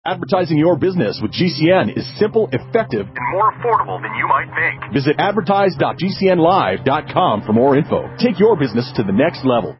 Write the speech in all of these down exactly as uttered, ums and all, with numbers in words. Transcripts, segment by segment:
Advertising your business with G C N is simple, effective, and more affordable than you might think. Visit advertise dot g c n live dot com for more info. Take your business to the next level.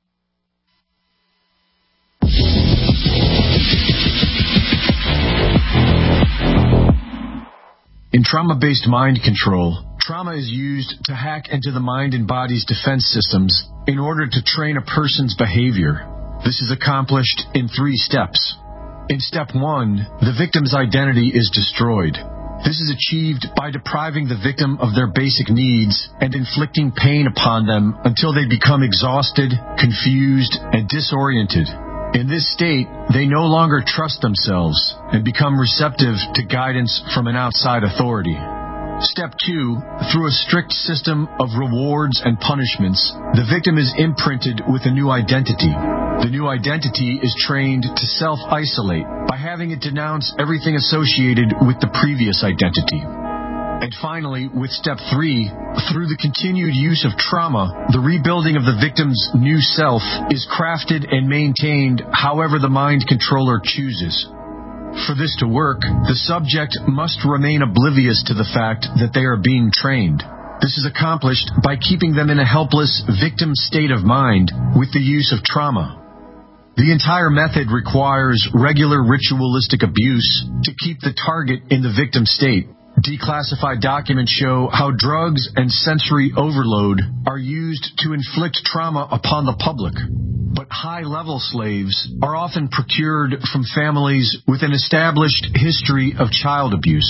In trauma-based mind control, trauma is used to hack into the mind and body's defense systems in order to train a person's behavior. This is accomplished in three steps. In step one, the victim's identity is destroyed. This is achieved by depriving the victim of their basic needs and inflicting pain upon them until they become exhausted, confused, and disoriented. In this state, they no longer trust themselves and become receptive to guidance from an outside authority. Step two, through a strict system of rewards and punishments, the victim is imprinted with a new identity. The new identity is trained to self-isolate by having it denounce everything associated with the previous identity. And finally, with step three, through the continued use of trauma, the rebuilding of the victim's new self is crafted and maintained however the mind controller chooses. For this to work, the subject must remain oblivious to the fact that they are being trained. This is accomplished by keeping them in a helpless victim state of mind with the use of trauma. The entire method requires regular ritualistic abuse to keep the target in the victim state. Declassified documents show how drugs and sensory overload are used to inflict trauma upon the public. But high-level slaves are often procured from families with an established history of child abuse.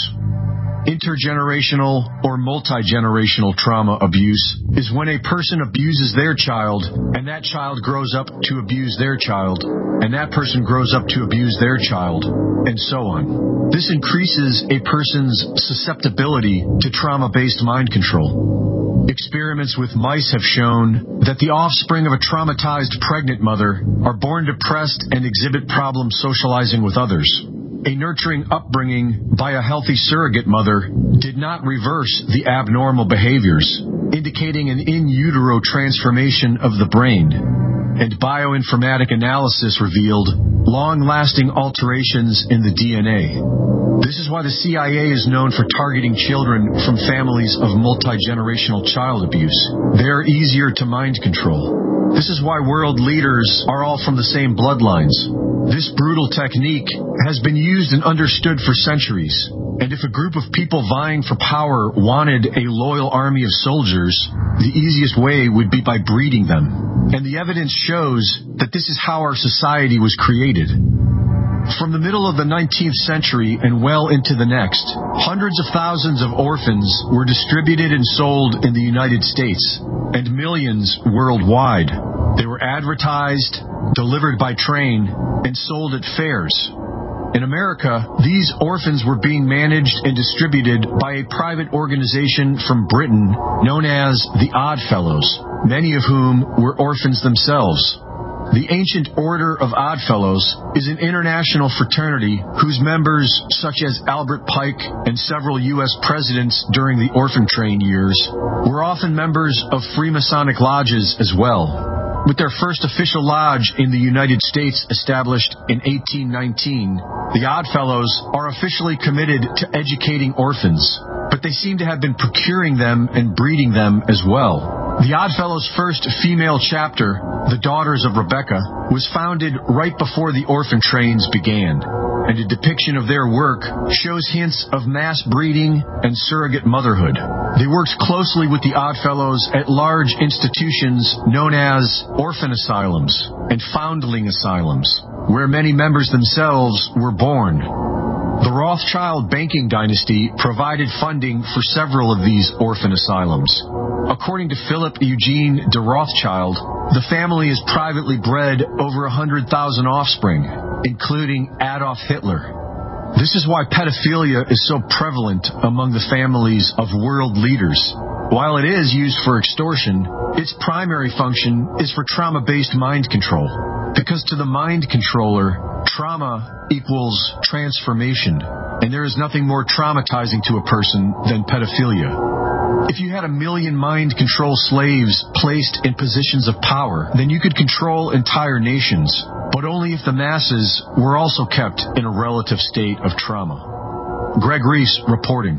Intergenerational or multi-generational trauma abuse is when a person abuses their child, and that child grows up to abuse their child, and that person grows up to abuse their child, and so on. This increases a person's susceptibility to trauma-based mind control. Experiments with mice have shown that the offspring of a traumatized pregnant mother are born depressed and exhibit problems socializing with others. A nurturing upbringing by a healthy surrogate mother did not reverse the abnormal behaviors, indicating an in utero transformation of the brain. And bioinformatic analysis revealed long-lasting alterations in the D N A. This is why the C I A is known for targeting children from families of multi-generational child abuse. They are easier to mind control. This is why world leaders are all from the same bloodlines. This brutal technique has been used and understood for centuries. And if a group of people vying for power wanted a loyal army of soldiers, the easiest way would be by breeding them. And the evidence shows that this is how our society was created. From the middle of the nineteenth century and well into the next, hundreds of thousands of orphans were distributed and sold in the United States, and millions worldwide. They were advertised, delivered by train, and sold at fairs. In America, these orphans were being managed and distributed by a private organization from Britain known as the Oddfellows, many of whom were orphans themselves. The Ancient Order of Oddfellows is an international fraternity whose members, such as Albert Pike and several U S presidents during the orphan train years, were often members of Freemasonic lodges as well. With their first official lodge in the United States established in eighteen nineteen, the Oddfellows are officially committed to educating orphans, but they seem to have been procuring them and breeding them as well. The Oddfellows' first female chapter, the Daughters of Rebecca, was founded right before the orphan trains began, and a depiction of their work shows hints of mass breeding and surrogate motherhood. They worked closely with the Oddfellows at large institutions known as orphan asylums and foundling asylums, where many members themselves were born. The Rothschild banking dynasty provided funding for several of these orphan asylums. According to Philip Eugene de Rothschild, the family has privately bred over one hundred thousand offspring, including Adolf Hitler. This is why pedophilia is so prevalent among the families of world leaders. While it is used for extortion, its primary function is for trauma-based mind control. Because to the mind controller, trauma equals transformation, and there is nothing more traumatizing to a person than pedophilia. If you had a million mind control slaves placed in positions of power, then you could control entire nations. but only if the masses were also kept in a relative state of trauma. Greg Reese reporting.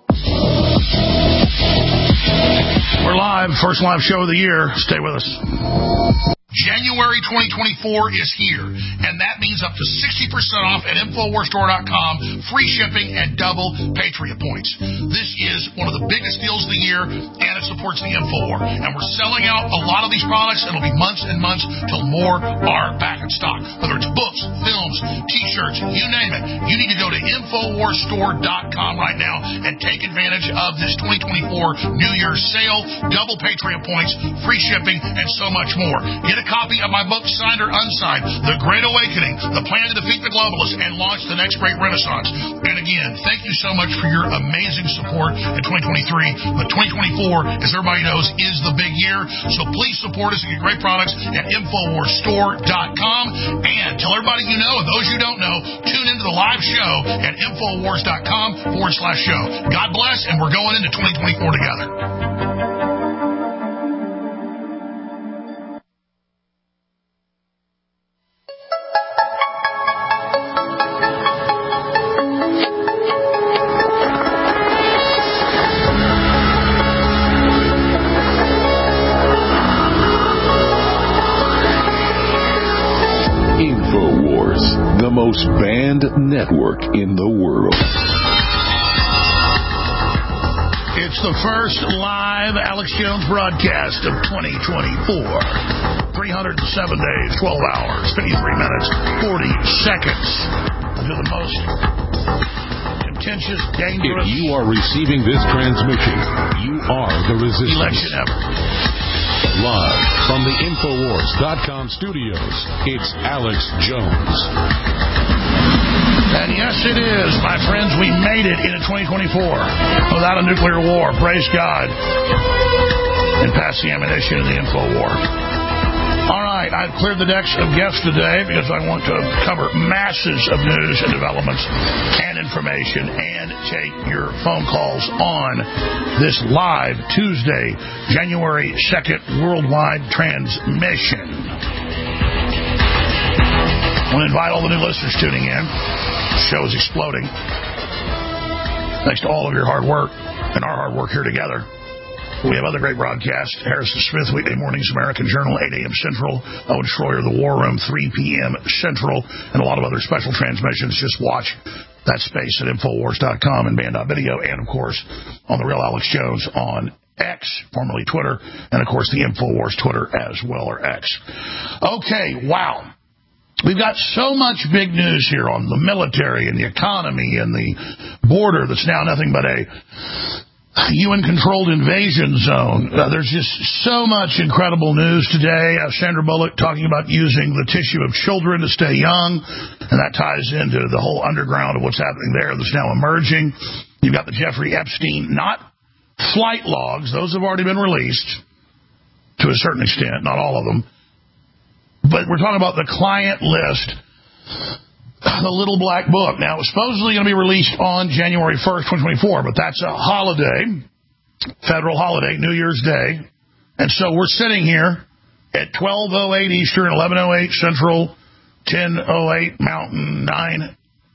We're live, first live show of the year. Stay with us. January twenty twenty-four is here, and that means up to sixty percent off at Infowars Store dot com, free shipping, and double Patriot points. This is one of the biggest deals of the year, and it supports the Infowar. And we're selling out a lot of these products. It'll be months and months till more are back in stock. Whether it's books, films, T-shirts, you name it, you need to go to Infowars Store dot com right now and take advantage of this twenty twenty-four New Year's sale, double Patriot points, free shipping, and so much more. Get a copy of my book, signed or unsigned, The Great Awakening, The Plan to Defeat the Globalists and Launch the Next Great Renaissance. And again, thank you so much for your amazing support in twenty twenty-three. But twenty twenty-four, as everybody knows, is the big year. So please support us and get great products at Infowars Store dot com. And tell everybody you know, and those you don't know, tune into the live show at Infowars dot com forward slash show. God bless, and we're going into twenty twenty-four together. The most banned network in the world. It's the first live Alex Jones broadcast of twenty twenty-four. three hundred seven days, twelve hours, fifty-three minutes, forty seconds. To the most contentious, dangerous... If you are receiving this transmission, you are the resistance. Election ever. Live from the Infowars dot com studios, it's Alex Jones. And yes, it is, my friends. We made it into twenty twenty-four without a nuclear war. Praise God. And pass the ammunition in the Infowar. All right, I've cleared the decks of guests today because I want to cover masses of news and developments and information and take your phone calls on this live Tuesday, January second, worldwide transmission. I want to invite all the new listeners tuning in. The show is exploding. Thanks to all of your hard work and our hard work here together. We have other great broadcasts. Harrison Smith, weekday mornings, American Journal, eight a.m. Central. Owen Schroyer, The War Room, three p.m. Central. And a lot of other special transmissions. Just watch that space at Infowars dot com and Band dot video. And, of course, on The Real Alex Jones on X, formerly Twitter. And, of course, the Infowars Twitter as well, or X. Okay, wow. We've got so much big news here on the military and the economy and the border that's now nothing but a U N-controlled invasion zone. Uh, there's just so much incredible news today. Uh, Sandra Bullock talking about using the tissue of children to stay young, and that ties into the whole underground of what's happening there that's now emerging. You've got the Jeffrey Epstein, not flight logs. Those have already been released to a certain extent, not all of them. But we're talking about the client list, the Little Black Book. Now, it's supposedly going to be released on January first, twenty twenty-four, but that's a holiday, federal holiday, New Year's Day. And so we're sitting here at twelve oh eight Eastern, eleven oh eight Central, ten oh eight Mountain, nine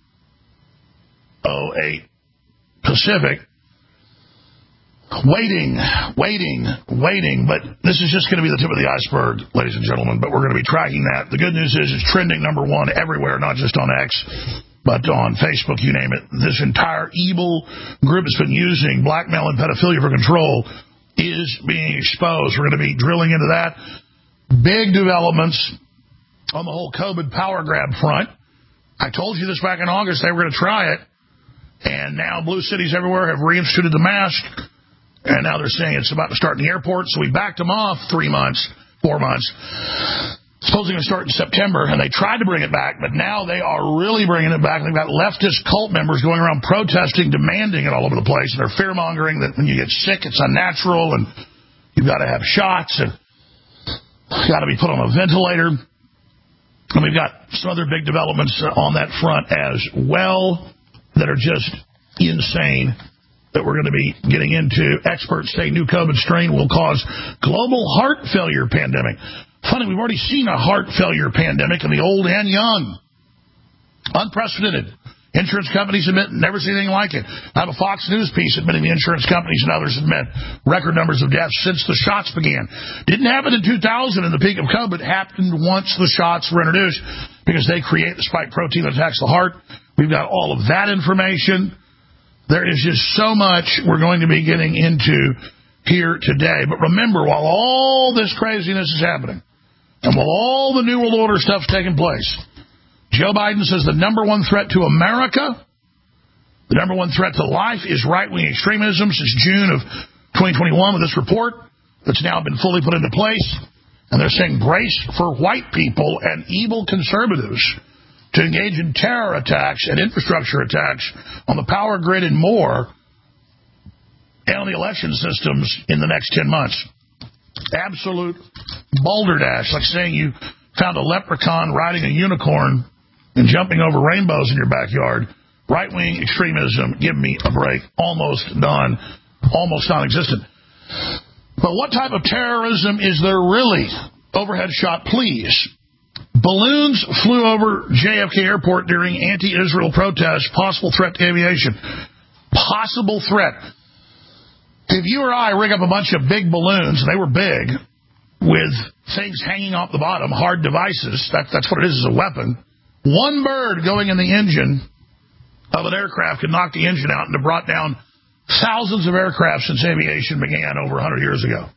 oh eight Pacific, waiting, waiting, waiting. But this is just going to be the tip of the iceberg, ladies and gentlemen, but we're going to be tracking that. The good news is it's trending number one everywhere, not just on X, but on Facebook, you name it. This entire evil group that's been using blackmail and pedophilia for control is being exposed. We're going to be drilling into that. Big developments on the whole COVID power grab front. I told you this back in August. They were going to try it, and now blue cities everywhere have reinstituted the mask. And now they're saying it's about to start in the airport, so we backed them off three months, four months. Supposedly going to start in September, and they tried to bring it back, but now they are really bringing it back. They've got leftist cult members going around protesting, demanding it all over the place, and they're fear-mongering that when you get sick, it's unnatural, and you've got to have shots, and you've got to be put on a ventilator. And we've got some other big developments on that front as well that are just insane, that we're going to be getting into. Experts say new COVID strain will cause global heart failure pandemic. Funny, we've already seen a heart failure pandemic in the old and young. Unprecedented. Insurance companies admit never seen anything like it. I have a Fox News piece admitting the insurance companies and others admit record numbers of deaths since the shots began. Didn't happen in two thousand in the peak of COVID. It happened once the shots were introduced because they create the spike protein that attacks the heart. We've got all of that information. There is just so much we're going to be getting into here today. But remember, while all this craziness is happening, and while all the New World Order stuff's taking place, Joe Biden says the number one threat to America, the number one threat to life is right-wing extremism since June of twenty twenty-one with this report that's now been fully put into place. And they're saying brace for white people and evil conservatives to engage in terror attacks and infrastructure attacks on the power grid and more, and on the election systems in the next ten months. Absolute balderdash, like saying you found a leprechaun riding a unicorn and jumping over rainbows in your backyard. Right-wing extremism, give me a break. Almost done. Almost non-existent. But what type of terrorism is there really? Overhead shot, please. Balloons flew over J F K Airport during anti-Israel protests. Possible threat to aviation. Possible threat. If you or I rig up a bunch of big balloons, and they were big, with things hanging off the bottom, hard devices, that, that's what it is, is a weapon. One bird going in the engine of an aircraft could knock the engine out and have brought down thousands of aircraft since aviation began over one hundred years ago.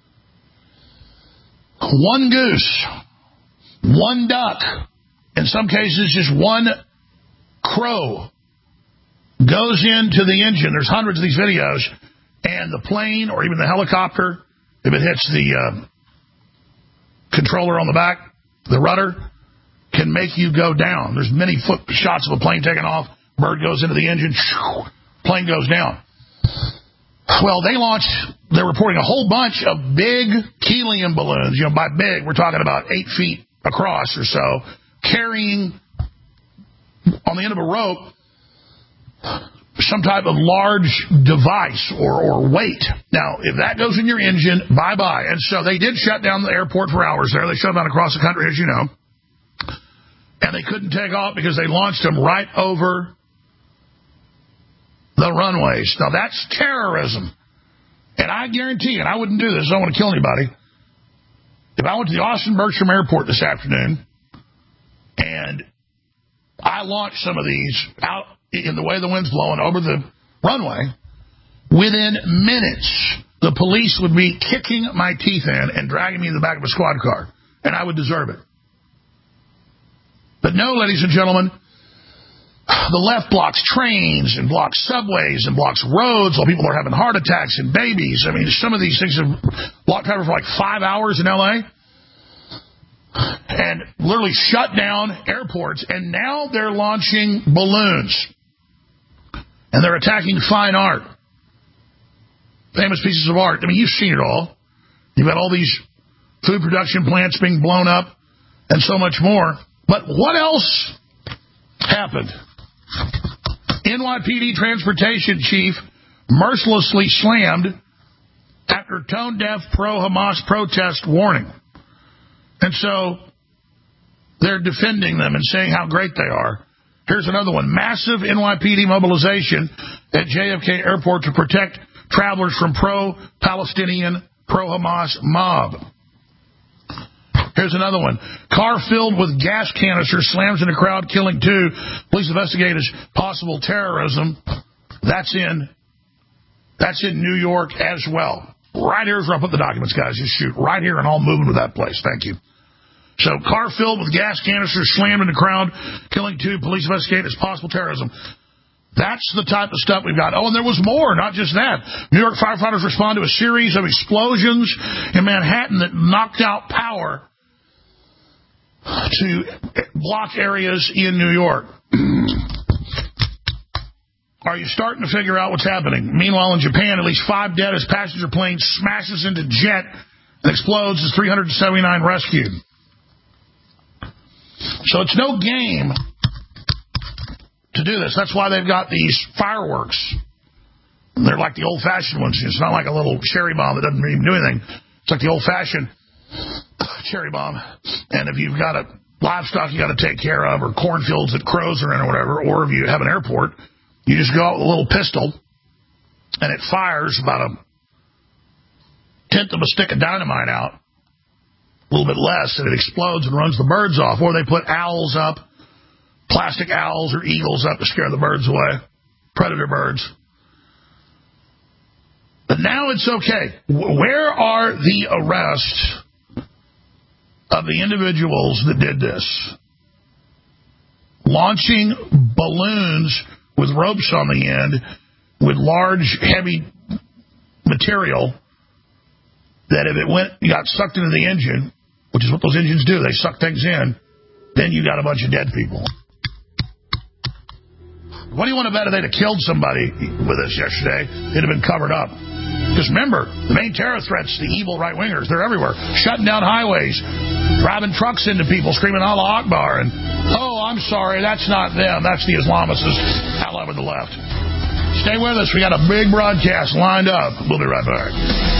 One goose, one duck, in some cases just one crow goes into the engine. There's hundreds of these videos, and the plane or even the helicopter, if it hits the uh, controller on the back, the rudder, can make you go down. There's many foot shots of a plane taking off. Bird goes into the engine. Plane goes down. Well, they launched, they're reporting a whole bunch of big helium balloons. You know, by big, we're talking about eight feet across or so, carrying on the end of a rope some type of large device or, or weight. Now, if that goes in your engine, bye-bye. And so they did shut down the airport for hours there. They shut down across the country, as you know. And they couldn't take off because they launched them right over the runways. Now, that's terrorism. And I guarantee, and I wouldn't do this, I don't want to kill anybody. If I went to the Austin Bergstrom Airport this afternoon and I launched some of these out in the way the wind's blowing over the runway, within minutes, the police would be kicking my teeth in and dragging me in the back of a squad car, and I would deserve it. But no, ladies and gentlemen, the left blocks trains and blocks subways and blocks roads while people are having heart attacks and babies. I mean, some of these things have blocked traffic for like five hours in L A and literally shut down airports. And now they're launching balloons. And they're attacking fine art. Famous pieces of art. I mean, you've seen it all. You've got all these food production plants being blown up and so much more. But what else happened? N Y P D transportation chief mercilessly slammed after tone-deaf pro-Hamas protest warning. And so they're defending them and saying how great they are. Here's another one. Massive N Y P D mobilization at J F K Airport to protect travelers from pro-Palestinian, pro-Hamas mob. Here's another one. Car filled with gas canisters slams in a crowd, killing two. Police investigate as possible terrorism. That's in, that's in New York as well. Right here's where I put the documents, guys. Just shoot right here, and I'll move into that place. Thank you. So, car filled with gas canisters slammed in the crowd, killing two. Police investigate as possible terrorism. That's the type of stuff we've got. Oh, and there was more, not just that. New York firefighters respond to a series of explosions in Manhattan that knocked out power to block areas in New York. Are you starting to figure out what's happening? Meanwhile, in Japan, at least five dead as passenger plane smashes into jet and explodes as three hundred seventy-nine rescued. So it's no game to do this. That's why they've got these fireworks. They're like the old-fashioned ones. It's not like a little cherry bomb that doesn't even do anything. It's like the old-fashioned cherry bomb. And if you've got a livestock you got to take care of, or cornfields that crows are in or whatever, or if you have an airport, you just go out with a little pistol, and it fires about a tenth of a stick of dynamite out, a little bit less, and it explodes and runs the birds off. Or they put owls up, plastic owls or eagles up to scare the birds away, predator birds. But now it's okay. Where are the arrests of the individuals that did this? Launching balloons with ropes on the end with large, heavy material that if it went, got sucked into the engine, which is what those engines do, they suck things in, then you got a bunch of dead people. What do you want to bet if they'd have killed somebody with this yesterday? It'd have been covered up. Just remember, the main terror threats, the evil right-wingers, they're everywhere. Shutting down highways, driving trucks into people, screaming Allah Akbar, and, oh, I'm sorry, that's not them. That's the Islamists all over the left. Stay with us. We got a big broadcast lined up. We'll be right back.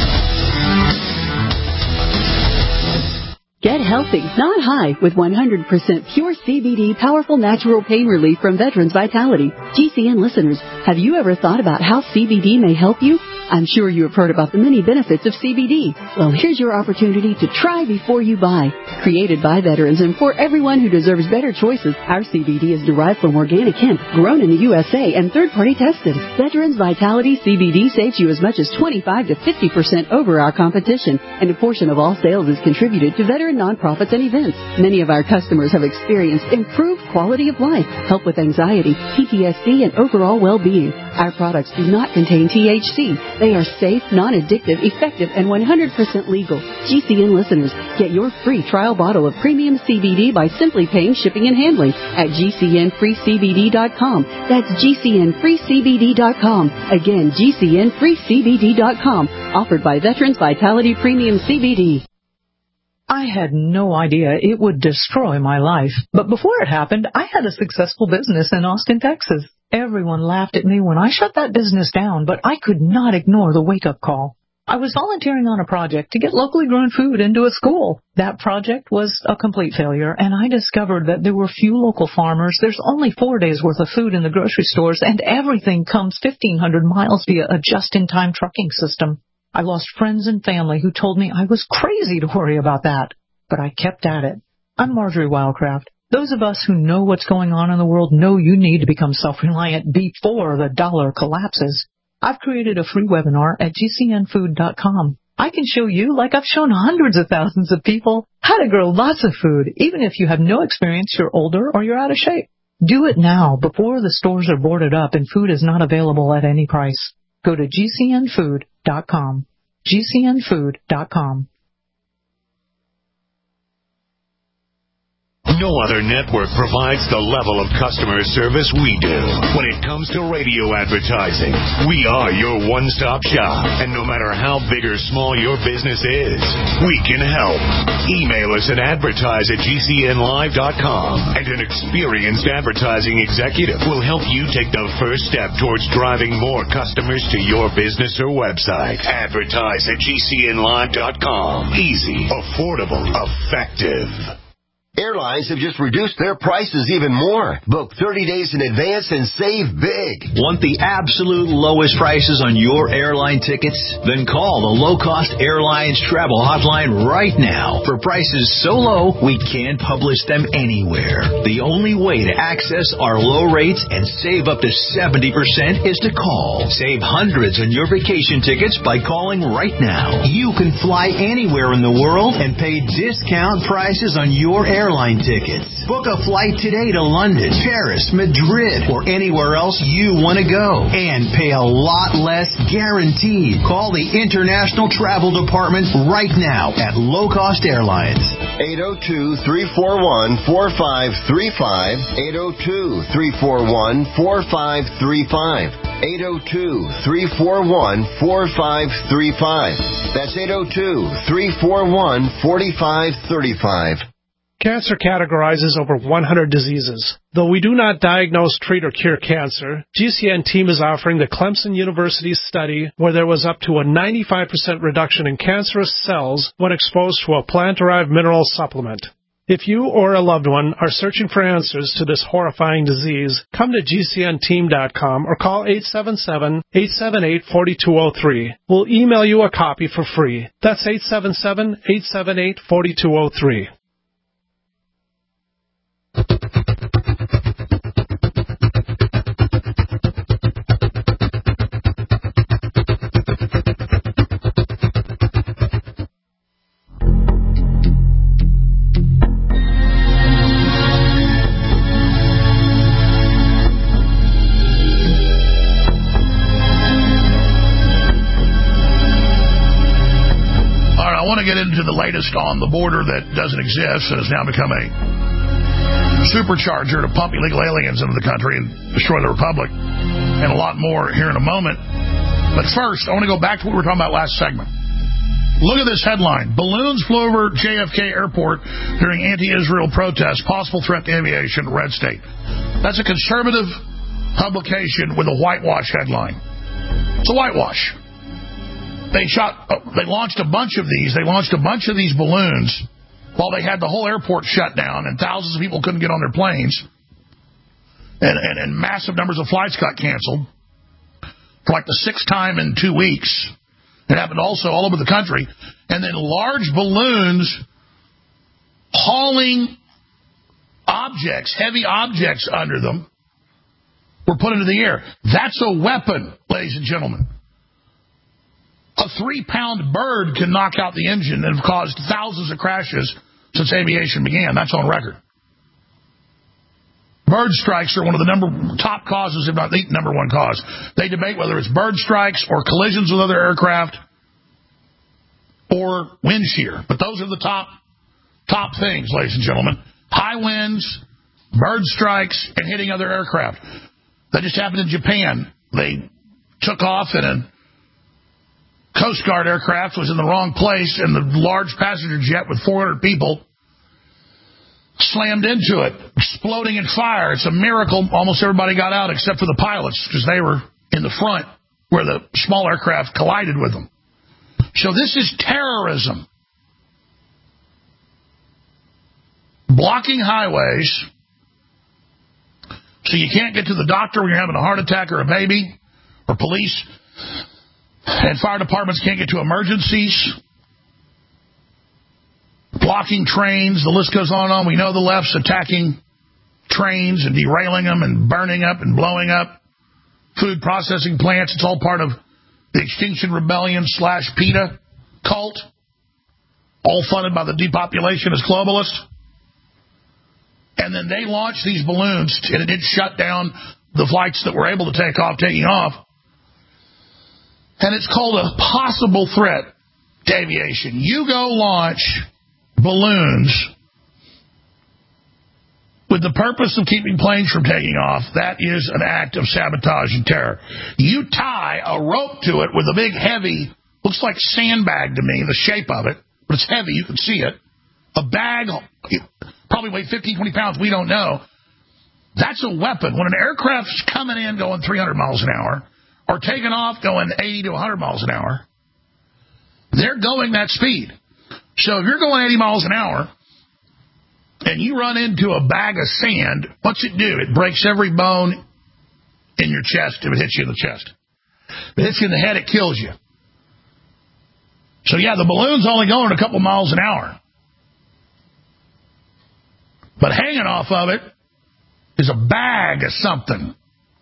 Get healthy, not high, with one hundred percent pure C B D powerful natural pain relief from Veterans Vitality. G C N listeners, have you ever thought about how C B D may help you? I'm sure you have heard about the many benefits of C B D. Well, here's your opportunity to try before you buy. Created by veterans and for everyone who deserves better choices, our C B D is derived from organic hemp, grown in the U S A, and third-party tested. Veterans Vitality C B D saves you as much as twenty-five to fifty percent over our competition, and a portion of all sales is contributed to veteran nonprofits and events. Many of our customers have experienced improved quality of life, help with anxiety, P T S D, and overall well-being. Our products do not contain T H C. They are safe, non-addictive, effective, and one hundred percent legal. G C N listeners, get your free trial bottle of premium C B D by simply paying shipping and handling at G C N free C B D dot com. That's G C N free C B D dot com. Again, G C N free C B D dot com. Offered by Veterans Vitality Premium C B D. I had no idea it would destroy my life. But before it happened, I had a successful business in Austin, Texas. Everyone laughed at me when I shut that business down, but I could not ignore the wake-up call. I was volunteering on a project to get locally grown food into a school. That project was a complete failure, and I discovered that there were few local farmers. There's only four days' worth of food in the grocery stores, and everything comes fifteen hundred miles via a just-in-time trucking system. I lost friends and family who told me I was crazy to worry about that, but I kept at it. I'm Marjorie Wildcraft. Those of us who know what's going on in the world know you need to become self-reliant before the dollar collapses. I've created a free webinar at G C N food dot com. I can show you, like I've shown hundreds of thousands of people, how to grow lots of food, even if you have no experience, you're older, or you're out of shape. Do it now before the stores are boarded up and food is not available at any price. Go to G C N food dot com. G C N food dot com. No other network provides the level of customer service we do. When it comes to radio advertising, we are your one-stop shop. And no matter how big or small your business is, we can help. Email us at advertise at G C N live dot com, and an experienced advertising executive will help you take the first step towards driving more customers to your business or website. Advertise at G C N live dot com. Easy, affordable, effective. Airlines have just reduced their prices even more. Book thirty days in advance and save big. Want the absolute lowest prices on your airline tickets? Then call the Low Cost Airlines Travel Hotline right now. For prices so low, we can't publish them anywhere. The only way to access our low rates and save up to seventy percent is to call. Save hundreds on your vacation tickets by calling right now. You can fly anywhere in the world and pay discount prices on your airline Airline tickets. Book a flight today to London, Paris, Madrid, or anywhere else you want to go, and pay a lot less guaranteed. Call the International Travel Department right now at Low Cost Airlines. eight oh two, three four one, four five three five. eight oh two, three four one, four five three five. eight oh two, three four one, four five three five. That's eight oh two, three four one, four five three five. Cancer categorizes over one hundred diseases. Though we do not diagnose, treat, or cure cancer, G C N team is offering the Clemson University study where there was up to a ninety-five percent reduction in cancerous cells when exposed to a plant-derived mineral supplement. If you or a loved one are searching for answers to this horrifying disease, come to G C N team dot com or call eight seven seven, eight seven eight, four two zero three. We'll email you a copy for free. That's eight seven seven, eight seven eight, four two zero three. I want to get into the latest on the border that doesn't exist and has now become a supercharger to pump illegal aliens into the country and destroy the republic, and a lot more here in a moment. But first, I want to go back to what we were talking about last segment. Look at this headline. Balloons flew over J F K Airport during anti-Israel protests. Possible threat to aviation, red state. That's a conservative publication with a whitewash headline. It's a whitewash. They shot, they launched a bunch of these. They launched a bunch of these balloons while they had the whole airport shut down and thousands of people couldn't get on their planes. And, and, and massive numbers of flights got canceled for like the sixth time in two weeks. It happened also all over the country. And then large balloons hauling objects, heavy objects under them, were put into the air. That's a weapon, ladies and gentlemen. A three-pound bird can knock out the engine and have caused thousands of crashes since aviation began. That's on record. Bird strikes are one of the number top causes, if not the number one cause. They debate whether it's bird strikes or collisions with other aircraft or wind shear. But those are the top top things, ladies and gentlemen. High winds, bird strikes, and hitting other aircraft. That just happened in Japan. They took off in a Coast Guard aircraft was in the wrong place, and the large passenger jet with four hundred people slammed into it, exploding in fire. It's a miracle almost everybody got out except for the pilots because they were in the front where the small aircraft collided with them. So this is terrorism. Blocking highways so you can't get to the doctor when you're having a heart attack or a baby, or police and fire departments can't get to emergencies. Blocking trains, the list goes on and on. We know the left's attacking trains and derailing them and burning up and blowing up food processing plants. It's all part of the Extinction Rebellion slash PETA cult, all funded by the depopulationist globalists. And then they launched these balloons, and it did shut down the flights that were able to take off, taking off. And it's called a possible threat to aviation. You go launch balloons with the purpose of keeping planes from taking off. That is an act of sabotage and terror. You tie a rope to it with a big, heavy, looks like sandbag to me, the shape of it, but it's heavy, you can see it. A bag, probably weighed fifteen, twenty pounds, we don't know. That's a weapon. When an aircraft's coming in going three hundred miles an hour, or taking off going eighty to one hundred miles an hour, they're going that speed. So if you're going eighty miles an hour and you run into a bag of sand, what's it do? It breaks every bone in your chest if it hits you in the chest. If it hits you in the head, it kills you. So yeah, the balloon's only going a couple miles an hour. But hanging off of it is a bag of something.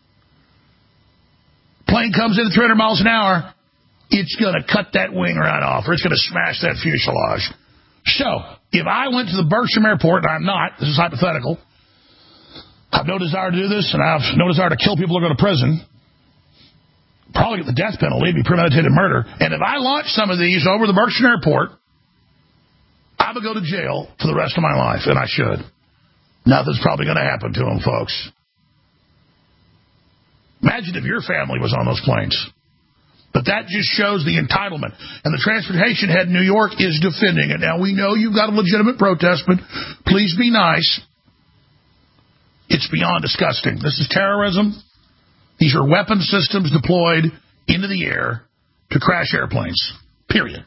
Plane comes in at three hundred miles an hour, it's going to cut that wing right off, or it's going to smash that fuselage. So, if I went to the Bergstrom Airport, and I'm not, this is hypothetical, I have no desire to do this, and I have no desire to kill people or go to prison, probably get the death penalty, it'd be premeditated murder, and if I launch some of these over the Bergstrom Airport, I would go to jail for the rest of my life, and I should. Nothing's probably going to happen to them, folks. Imagine if your family was on those planes. But But that just shows the entitlement. And the transportation head in New York is defending it. Now, we know you've got a legitimate protest, but please be nice. It's beyond disgusting. This is terrorism. These are weapon systems deployed into the air to crash airplanes, period.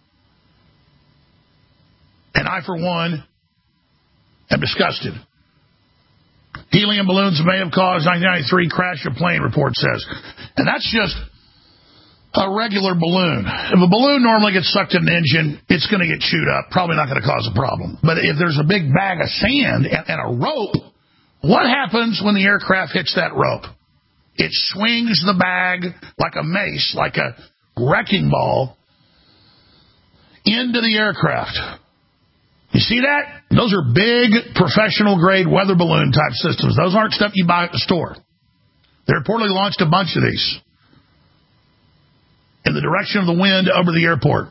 And I, for one, am disgusted. Helium balloons may have caused nineteen ninety-three crash of plane, report says. And that's just a regular balloon. If a balloon normally gets sucked in an engine, it's going to get chewed up. Probably not going to cause a problem. But if there's a big bag of sand and, and a rope, what happens when the aircraft hits that rope? It swings the bag like a mace, like a wrecking ball, into the aircraft. You see that? Those are big, professional-grade weather balloon type systems. Those aren't stuff you buy at the store. They reportedly launched a bunch of these in the direction of the wind over the airport.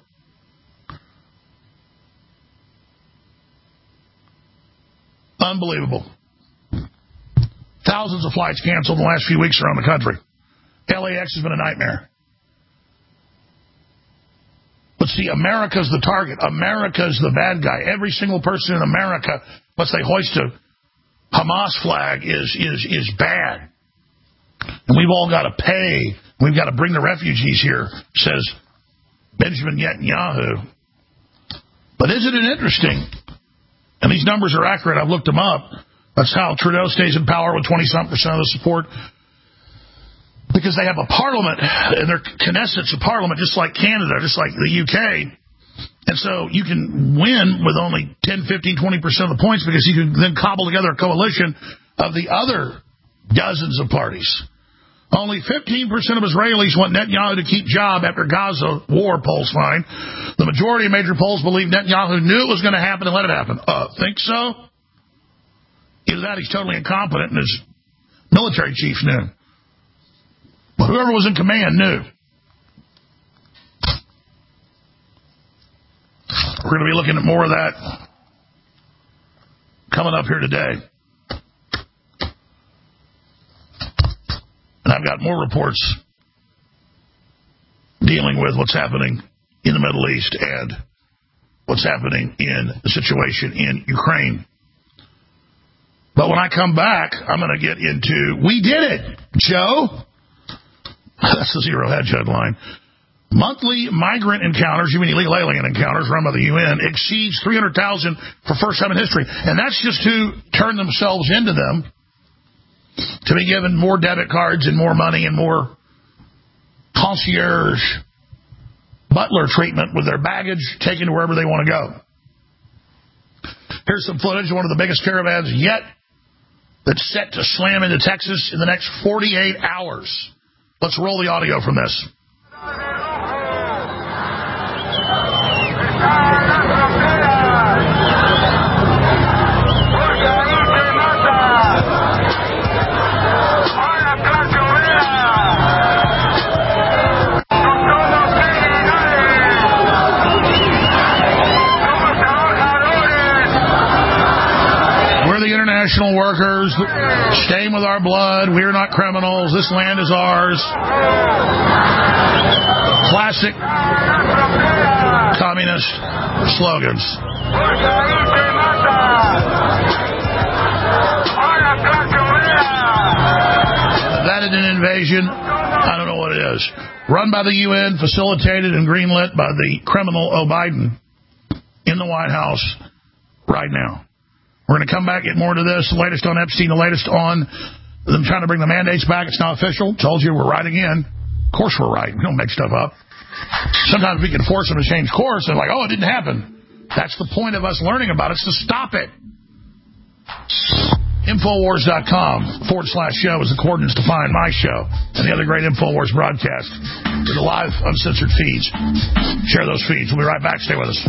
Unbelievable. Thousands of flights canceled in the last few weeks around the country. L A X has been a nightmare. But see, America's the target. America's the bad guy. Every single person in America, once they hoist a Hamas flag, is is is bad. And we've all got to pay. We've got to bring the refugees here, says Benjamin Netanyahu. But isn't it interesting? And these numbers are accurate. I've looked them up. That's how Trudeau stays in power with twenty-something percent of the support. Because they have a parliament, and they're Knesset's a parliament, just like Canada, just like the U K. And so you can win with only ten, fifteen, twenty percent of the points because you can then cobble together a coalition of the other dozens of parties. Only fifteen percent of Israelis want Netanyahu to keep job after Gaza war, polls find. The majority of major polls believe Netanyahu knew it was going to happen and let it happen. Uh, think so? Either that, he's totally incompetent, and his military chief knew. But whoever was in command knew. We're going to be looking at more of that coming up here today. And I've got more reports dealing with what's happening in the Middle East and what's happening in the situation in Ukraine. But when I come back, I'm going to get into, we did it, Joe. That's the Zero Hedge headline. Monthly migrant encounters, you mean illegal alien encounters run by the U N, exceeds three hundred thousand for first time in history. And that's just who turned themselves into them to be given more debit cards and more money and more concierge butler treatment with their baggage taken to wherever they want to go. Here's some footage of one of the biggest caravans yet that's set to slam into Texas in the next forty-eight hours. Let's roll the audio from this. International workers, staying with our blood. We're not criminals. This land is ours. Classic communist slogans. That is an invasion. I don't know what it is. Run by the U N, facilitated and greenlit by the criminal O. Biden in the White House right now. We're going to come back, get more into this, the latest on Epstein, the latest on them trying to bring the mandates back. It's not official. Told you we're right again. Of course we're right. We don't make stuff up. Sometimes we can force them to change course and like, oh, it didn't happen. That's the point of us learning about it, is to stop it. Infowars.com forward slash show is the coordinates to find my show and the other great Infowars broadcast with the live uncensored feeds. Share those feeds. We'll be right back. Stay with us.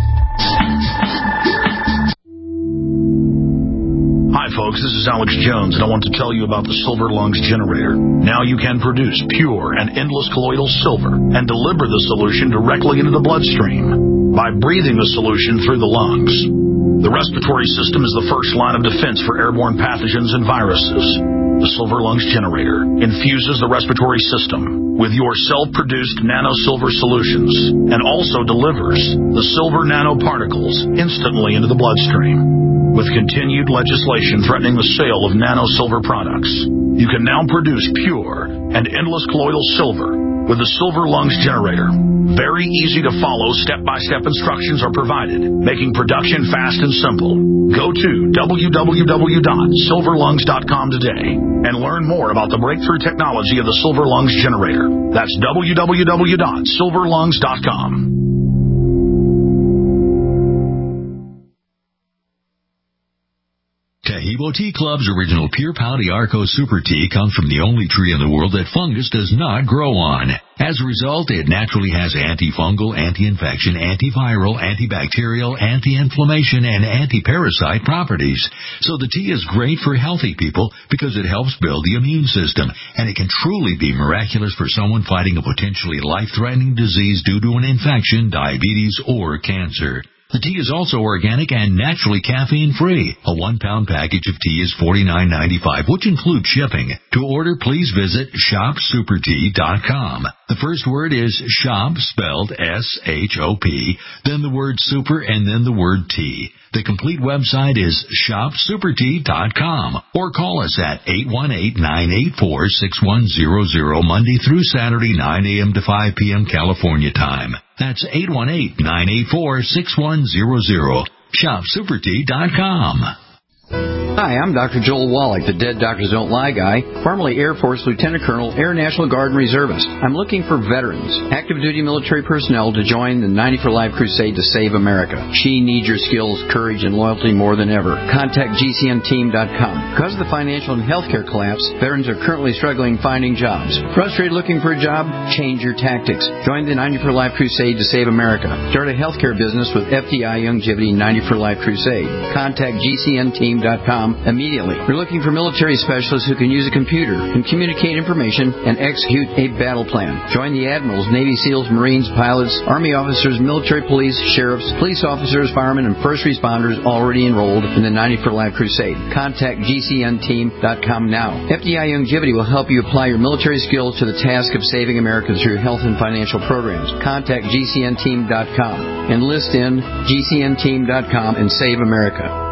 Hi folks, this is Alex Jones, and I want to tell you about the Silver Lungs generator. Now you can produce pure and endless colloidal silver and deliver the solution directly into the bloodstream by breathing the solution through the lungs. The respiratory system is the first line of defense for airborne pathogens and viruses. The Silver Lungs Generator infuses the respiratory system with your self-produced nano-silver solutions and also delivers the silver nanoparticles instantly into the bloodstream. With continued legislation threatening the sale of nano-silver products, you can now produce pure and endless colloidal silver with the Silver Lungs Generator. Very easy to follow, step-by-step instructions are provided, making production fast and simple. Go to w w w dot silver lungs dot com today and learn more about the breakthrough technology of the Silver Lungs Generator. That's w w w dot silver lungs dot com. Taheebo Tea Club's original Pure Pouty Arco Super Tea comes from the only tree in the world that fungus does not grow on. As a result, it naturally has antifungal, anti-infection, antiviral, antibacterial, anti-inflammation, and anti-parasite properties. So the tea is great for healthy people because it helps build the immune system, and it can truly be miraculous for someone fighting a potentially life-threatening disease due to an infection, diabetes, or cancer. The tea is also organic and naturally caffeine-free. A one-pound package of tea is forty-nine ninety-five, which includes shipping. To order, please visit shop super tea dot com. The first word is shop, spelled S H O P, then the word super, and then the word tea. The complete website is shop super tea dot com, or call us at eight one eight, nine eight four, six one zero zero, Monday through Saturday, nine a.m. to five p.m. California time. That's eight one eight, nine eight four, six one zero zero. shop super tea dot com. Hi, I'm Doctor Joel Wallach, the Dead Doctors Don't Lie guy, formerly Air Force Lieutenant Colonel, Air National Guard and Reservist. I'm looking for veterans, active duty military personnel to join the ninety for Life crusade to save America. She needs your skills, courage, and loyalty more than ever. Contact G C N team dot com. Because of the financial and healthcare collapse, veterans are currently struggling finding jobs. Frustrated looking for a job? Change your tactics. Join the ninety for Life crusade to save America. Start a healthcare business with F D I Youngevity ninety for Life crusade. Contact G C N team dot com immediately. We're looking for military specialists who can use a computer, can communicate information, and execute a battle plan. Join the admirals, Navy SEALs, Marines, pilots, Army officers, military police, sheriffs, police officers, firemen, and first responders already enrolled in the ninety for Life crusade. Contact G C N team dot com now. F D I Youngevity will help you apply your military skills to the task of saving America through health and financial programs. Contact G C N team dot com. Enlist in G C N team dot com and save America.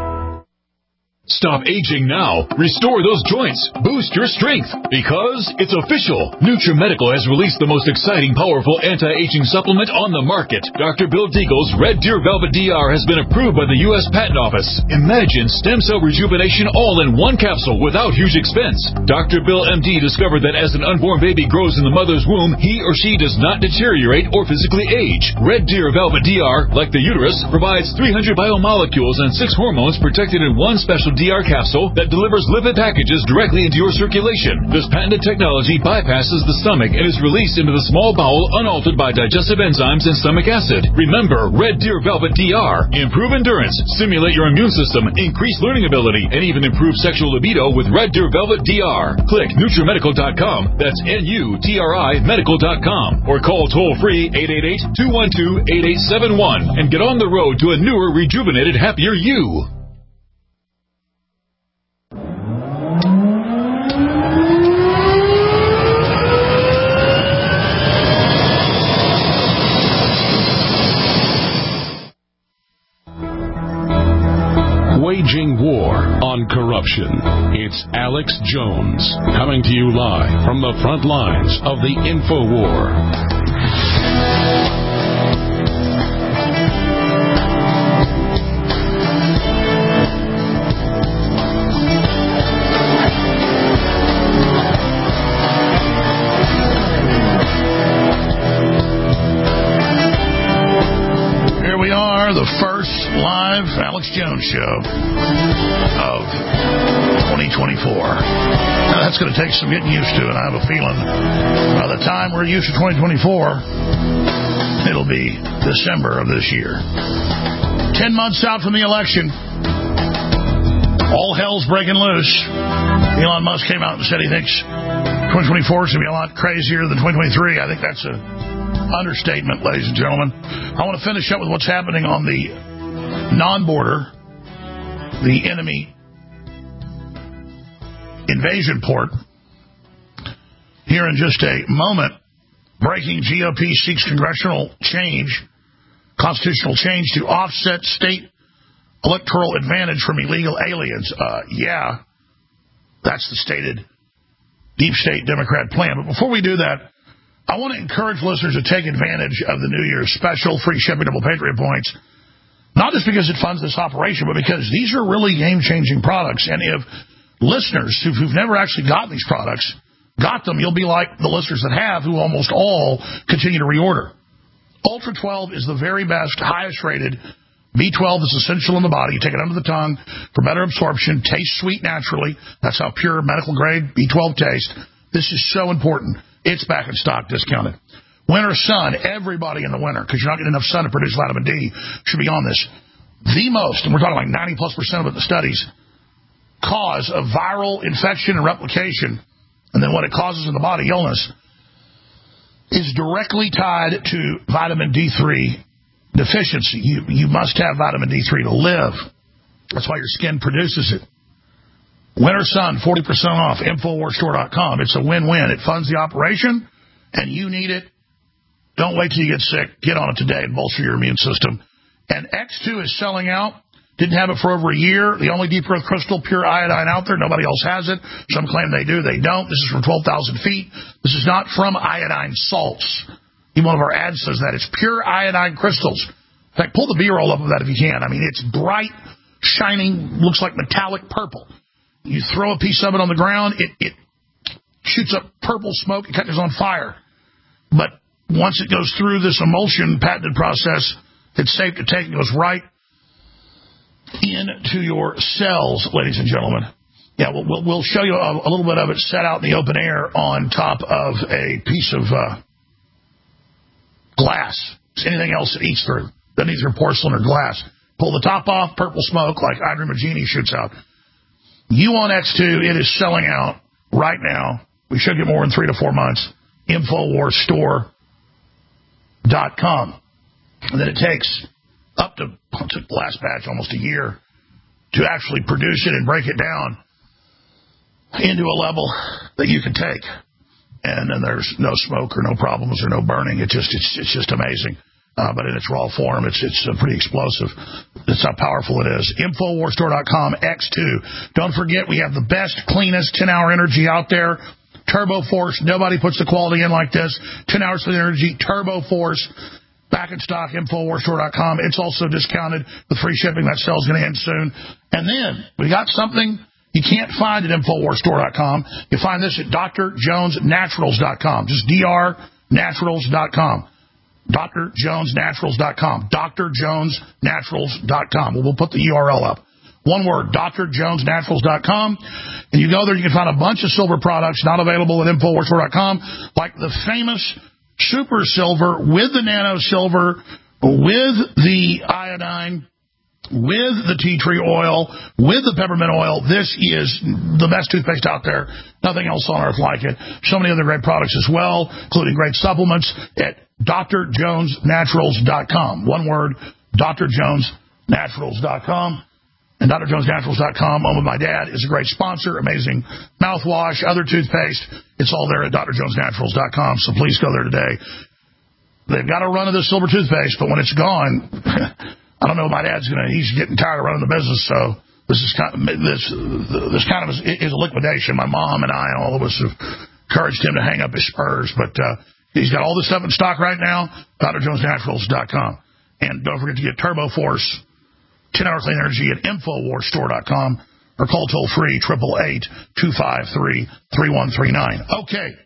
Stop aging now. Restore those joints. Boost your strength. Because it's official. NutriMedical has released the most exciting, powerful anti-aging supplement on the market. Doctor Bill Deagle's Red Deer Velvet D R has been approved by the U S Patent Office. Imagine stem cell rejuvenation all in one capsule without huge expense. Doctor Bill M D discovered that as an unborn baby grows in the mother's womb, he or she does not deteriorate or physically age. Red Deer Velvet D R, like the uterus, provides three hundred biomolecules and six hormones protected in one special D R capsule that delivers lipid packages directly into your circulation. This patented technology bypasses the stomach and is released into the small bowel unaltered by digestive enzymes and stomach acid. Remember, Red Deer Velvet D R. Improve endurance, stimulate your immune system, increase learning ability, and even improve sexual libido with Red Deer Velvet D R. Click NutriMedical dot com. That's N U T R I medical dot com. Or call toll-free eight eight eight, two one two, eight eight seven one and get on the road to a newer, rejuvenated, happier you. Waging war on corruption. It's Alex Jones coming to you live from the front lines of the InfoWar. The first live Alex Jones show of twenty twenty-four. Now, that's going to take some getting used to, and I have a feeling by the time we're used to twenty twenty-four, it'll be December of this year. Ten months out from the election, all hell's breaking loose. Elon Musk came out and said he thinks twenty twenty-four is going to be a lot crazier than twenty twenty-three. I think that's a understatement, ladies and gentlemen. I want to finish up with what's happening on the non-border, the enemy invasion port. Here in just a moment, breaking G O P seeks congressional change, constitutional change to offset state electoral advantage from illegal aliens. Uh, yeah, that's the stated deep state Democrat plan. But before we do that, I want to encourage listeners to take advantage of the New Year's special, free shipping, double Patriot points, not just because it funds this operation, but because these are really game-changing products. And if listeners who've, who've never actually gotten these products got them, you'll be like the listeners that have, who almost all continue to reorder. Ultra twelve is the very best, highest-rated B twelve that's essential in the body. You take it under the tongue for better absorption, tastes sweet naturally. That's how pure medical-grade B twelve tastes. This is so important. It's back in stock, discounted. Winter sun, everybody in the winter, because you're not getting enough sun to produce vitamin D, should be on this. The most, and we're talking like ninety plus percent of it in the studies, cause of viral infection and replication, and then what it causes in the body, illness, is directly tied to vitamin D three deficiency. You, you must have vitamin D three to live. That's why your skin produces it. Winter sun, forty percent off, Infowars Store dot com. It's a win-win. It funds the operation, and you need it. Don't wait till you get sick. Get on it today and bolster your immune system. And X two is selling out. Didn't have it for over a year. The only deep earth crystal pure iodine out there. Nobody else has it. Some claim they do. They don't. This is from twelve thousand feet. This is not from iodine salts. Even one of our ads says that. It's pure iodine crystals. In fact, pull the B-roll up of that if you can. I mean, it's bright, shining, looks like metallic purple. You throw a piece of it on the ground, it, it shoots up purple smoke, it catches on fire. But once it goes through this emulsion patented process, it's safe to take. It goes right into your cells, ladies and gentlemen. Yeah, we'll, we'll, we'll show you a, a little bit of it set out in the open air on top of a piece of uh, glass. It's anything else that eats through. That needs your porcelain or glass. Pull the top off, purple smoke like Adrian Magini shoots out. You on X two, it is selling out right now. We should get more in three to four months. Infowars Store dot com. And then it takes up to, it took the last batch almost a year to actually produce it and break it down into a level that you can take. And then there's no smoke or no problems or no burning. It just it's it's just amazing. Uh, but in its raw form, it's it's uh, pretty explosive. That's how powerful it is. Infowars Store dot com, X two. Don't forget, we have the best, cleanest ten-hour energy out there. Turbo Force. Nobody puts the quality in like this. ten hours of energy. Turbo Force. Back in stock, Infowars Store dot com. It's also discounted with free shipping. That sale's going to end soon. And then we got something you can't find at Infowars Store dot com. You find this at Dr Jones Naturals dot com. Just D R Naturals dot com. Dr Jones Naturals dot com. Dr Jones Naturals dot com. Well, we'll put the U R L up. One word, Dr Jones Naturals dot com. And you go there, you can find a bunch of silver products not available at Infowars Store dot com, like the famous Super Silver with the Nano Silver, with the iodine, with the tea tree oil, with the peppermint oil. This is the best toothpaste out there. Nothing else on earth like it. So many other great products as well, including great supplements at Dr Jones Naturals dot com. One word, Dr Jones Naturals dot com. And Dr Jones Naturals dot com, home with my dad, is a great sponsor. Amazing mouthwash, other toothpaste. It's all there at Dr Jones Naturals dot com, so please go there today. They've got a run of this silver toothpaste, but when it's gone, I don't know. My dad's gonna. He's getting tired of running the business, so this is kind of this this kind of is, is a liquidation. My mom and I and all of us have encouraged him to hang up his spurs, but uh, he's got all this stuff in stock right now. Dr Jones Naturals dot com, and don't forget to get Turbo Force ten hour clean energy at Infowars Store dot com or call toll free triple eight two five three three one three nine. Okay.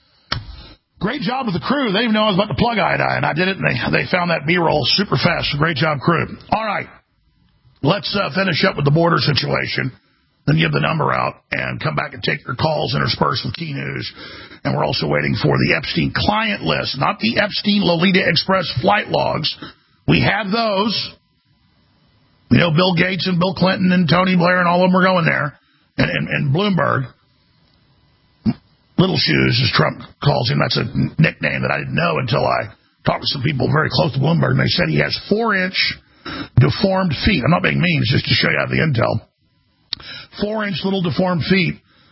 Great job with the crew. They didn't know I was about to plug iodine. I did it, and they, they found that B-roll super fast. Great job, crew. All right. Let's uh, finish up with the border situation, then give the number out, and come back and take your calls interspersed with key news. And we're also waiting for the Epstein client list, not the Epstein Lolita Express flight logs. We have those. You know, Bill Gates and Bill Clinton and Tony Blair and all of them are going there, and, and, and Bloomberg. Little Shoes, as Trump calls him. That's a nickname that I didn't know until I talked to some people very close to Bloomberg, and they said he has four-inch deformed feet. I'm not being mean. It's just to show you how the intel. Four-inch little deformed feet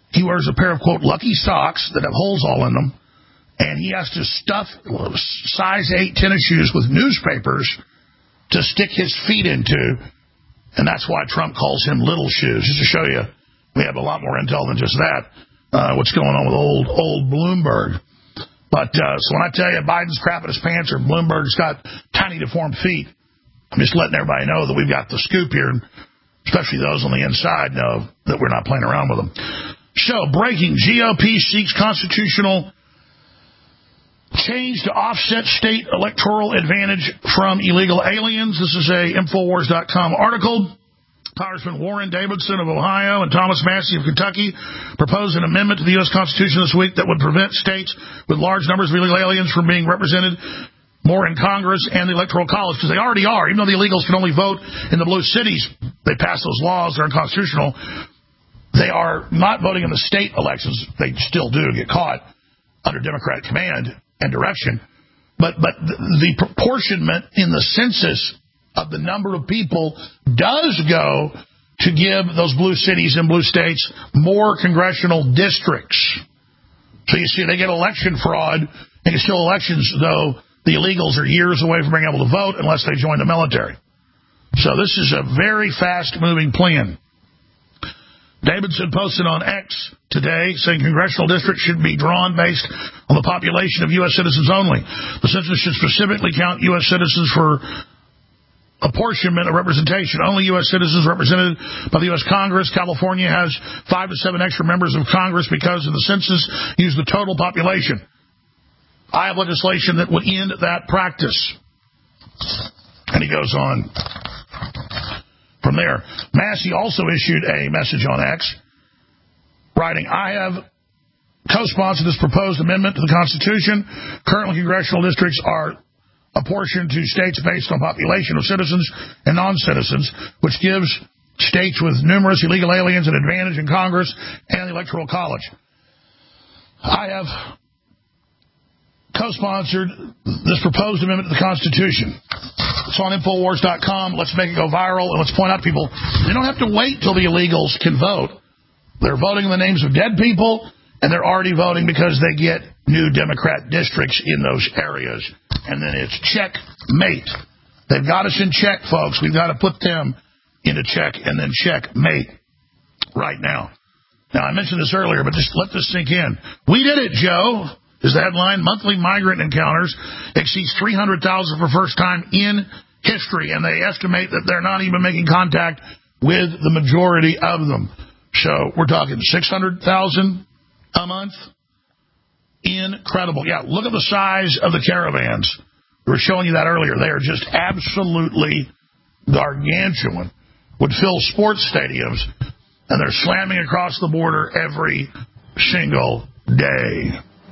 He wears a pair of, quote, lucky socks that have holes all in them, and he has to stuff size eight tennis shoes with newspapers to stick his feet into, and that's why Trump calls him Little Shoes. Just to show you, we have a lot more intel than just that, uh, what's going on with old old Bloomberg. But uh, so when I tell you Biden's crapping his pants or Bloomberg's got tiny deformed feet, I'm just letting everybody know that we've got the scoop here, and especially those on the inside know that we're not playing around with them. So, breaking, G O P seeks constitutional change to offset state electoral advantage from illegal aliens. This is a Infowars dot com article. Congressman Warren Davidson of Ohio and Thomas Massie of Kentucky proposed an amendment to the U S Constitution this week that would prevent states with large numbers of illegal aliens from being represented more in Congress and the Electoral College, because they already are. Even though the illegals can only vote in the blue cities, they pass those laws, they're unconstitutional. They are not voting in the state elections. They still do get caught under Democratic command and direction. But but the, the proportionment in the census of the number of people does go to give those blue cities and blue states more congressional districts. So you see, they get election fraud, and it's still elections, though the illegals are years away from being able to vote unless they join the military. So this is a very fast-moving plan. Davidson posted on X today saying congressional districts should be drawn based on the population of U S citizens only. The census should specifically count U S citizens for apportionment of representation. Only U S citizens represented by the U S Congress. California has five to seven extra members of Congress because of the census use the total population. I have legislation that would end that practice. And he goes on from there. Massie also issued a message on X, writing, I have co-sponsored this proposed amendment to the Constitution. Currently, congressional districts are apportioned to states based on population of citizens and non-citizens, which gives states with numerous illegal aliens an advantage in Congress and the Electoral College. I have co-sponsored this proposed amendment to the Constitution. It's on Infowars dot com. Let's make it go viral, and let's point out to people, they don't have to wait till the illegals can vote. They're voting in the names of dead people, and they're already voting because they get new Democrat districts in those areas. And then it's checkmate. They've got us in check, folks. We've got to put them into check and then checkmate right now. Now, I mentioned this earlier, but just let this sink in. We did it, Joe, is the headline. Monthly migrant encounters exceeds three hundred thousand for first time in history, and they estimate that they're not even making contact with the majority of them. So we're talking six hundred thousand a month. Incredible. Yeah, look at the size of the caravans. We were showing you that earlier. They are just absolutely gargantuan. Would fill sports stadiums, and they're slamming across the border every single day.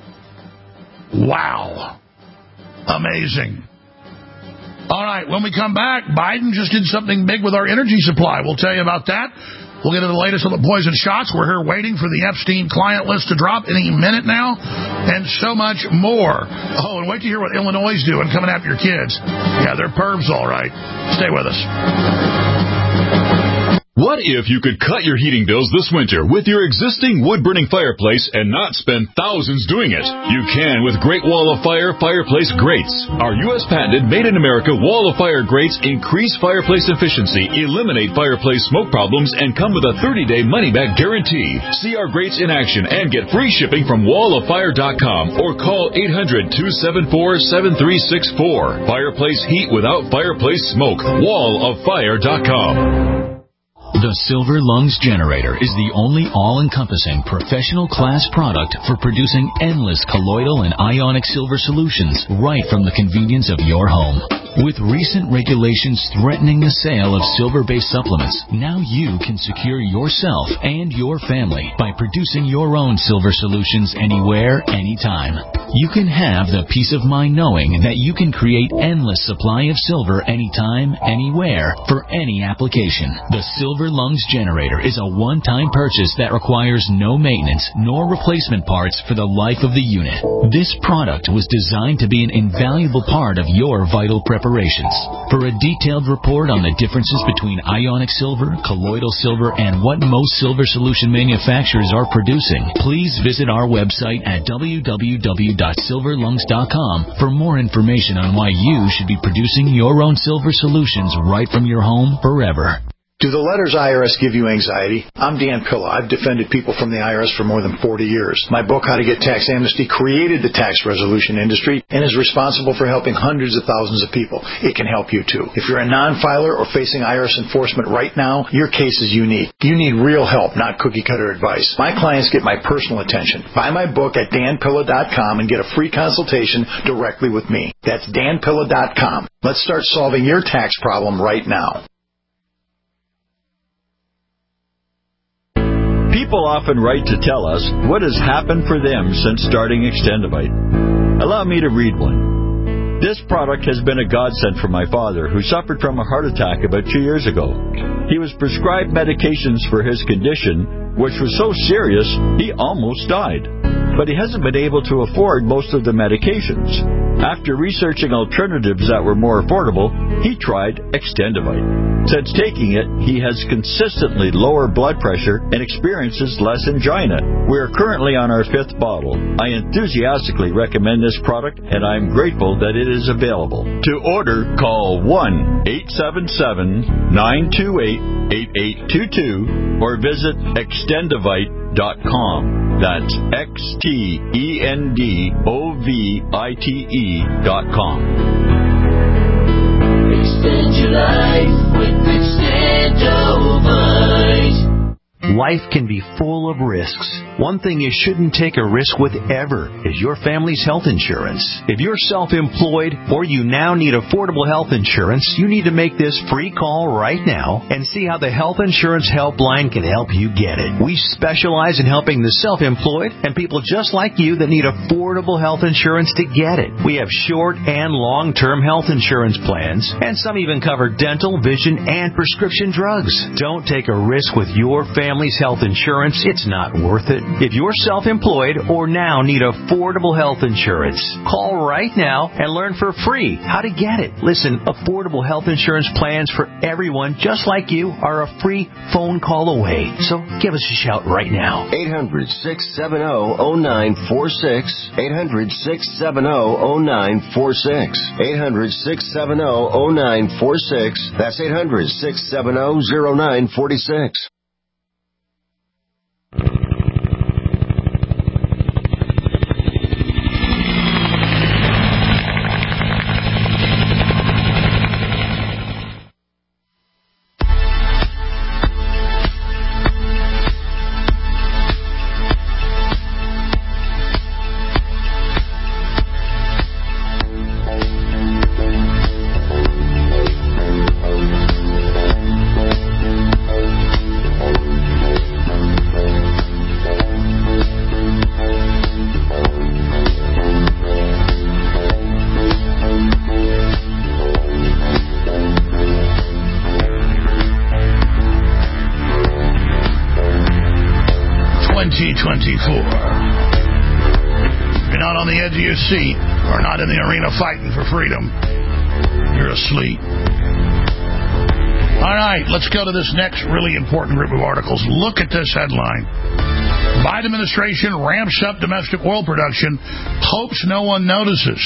Wow. Amazing. All right, when we come back, Biden just did something big with our energy supply. We'll tell you about that. We'll get to the latest on the poison shots. We're here waiting for the Epstein client list to drop any minute now, and so much more. Oh, and wait to hear what Illinois is doing coming after your kids. Yeah, they're pervs, all right. Stay with us. What if you could cut your heating bills this winter with your existing wood-burning fireplace and not spend thousands doing it? You can with Great Wall of Fire Fireplace Grates. Our U S patented made-in-America Wall of Fire grates increase fireplace efficiency, eliminate fireplace smoke problems, and come with a thirty-day money-back guarantee. See our grates in action and get free shipping from wall of fire dot com or call eight hundred, two seven four, seven three six four. Fireplace heat without fireplace smoke. wall of fire dot com. The Silver Lungs Generator is the only all-encompassing professional-class product for producing endless colloidal and ionic silver solutions right from the convenience of your home. With recent regulations threatening the sale of silver-based supplements, now you can secure yourself and your family by producing your own silver solutions anywhere, anytime. you can have the peace of mind knowing that you can create endless supply of silver anytime, anywhere, for any application. The Silver Lungs Generator is a one-time purchase that requires no maintenance nor replacement parts for the life of the unit. This product was designed to be an invaluable part of your vital preparations. For a detailed report on the differences between ionic silver, colloidal silver, and what most silver solution manufacturers are producing, please visit our website at w w w dot silver lungs dot com for more information on why you should be producing your own silver solutions right from your home forever. Do the letters I R S give you anxiety? I'm Dan Pilla. I've defended people from the I R S for more than forty years. My book, How to Get Tax Amnesty, created the tax resolution industry and is responsible for helping hundreds of thousands of people. It can help you, too. If you're a non-filer or facing I R S enforcement right now, your case is unique. You need real help, not cookie-cutter advice. My clients get my personal attention. Buy my book at dan pilla dot com and get a free consultation directly with me. That's dan pilla dot com. Let's start solving your tax problem right now. People often write to tell us what has happened for them since starting Extendivite. Allow me to read one. This product has been a godsend for my father, who suffered from a heart attack about two years ago. He was prescribed medications for his condition, which was so serious he almost died. But he hasn't been able to afford most of the medications. After researching alternatives that were more affordable, he tried Extendivite. Since taking it, he has consistently lower blood pressure and experiences less angina. We are currently on our fifth bottle. I enthusiastically recommend this product, and I am grateful that it is available. To order, call one eight seven seven, nine two eight, eight eight two two or visit extendivite dot com. That's X T E N D O V I T E dot com. Extend your life with Extendivite. Life can be full of risks. One thing you shouldn't take a risk with ever is your family's health insurance. If you're self-employed or you now need affordable health insurance, you need to make this free call right now and see how the Health Insurance Helpline can help you get it. We specialize in helping the self-employed and people just like you that need affordable health insurance to get it. We have short and long-term health insurance plans, and some even cover dental, vision, and prescription drugs. Don't take a risk with your family Family's health insurance. It's not worth it. If you're self-employed or now need affordable health insurance, call right now and learn for free how to get it. Listen, affordable health insurance plans for everyone just like you are a free phone call away. So give us a shout right now. eight hundred, six seven zero, zero nine four six. eight hundred, six seven zero, zero nine four six. eight hundred, six seven zero, zero nine four six. That's eight hundred, six seven zero, zero nine four six. Seat or not in the arena fighting for freedom, you're asleep. All right, let's go to this next really important group of articles. Look at this headline. Biden administration ramps up domestic oil production, hopes no one notices.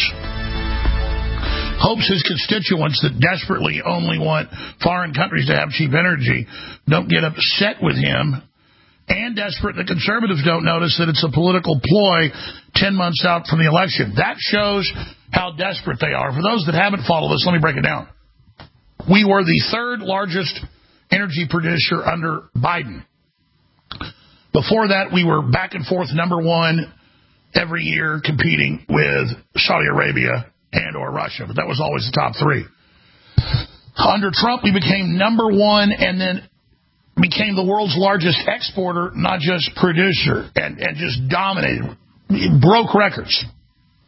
Hopes his constituents that desperately only want foreign countries to have cheap energy don't get upset with him, and desperate that conservatives don't notice that it's a political ploy ten months out from the election. That shows how desperate they are. For those that haven't followed this, let me break it down. We were the third largest energy producer under Biden. Before that, we were back and forth number one every year, competing with Saudi Arabia and or Russia. But that was always the top three. Under Trump, we became number one and then became the world's largest exporter, not just producer, and, and just dominated. It broke records.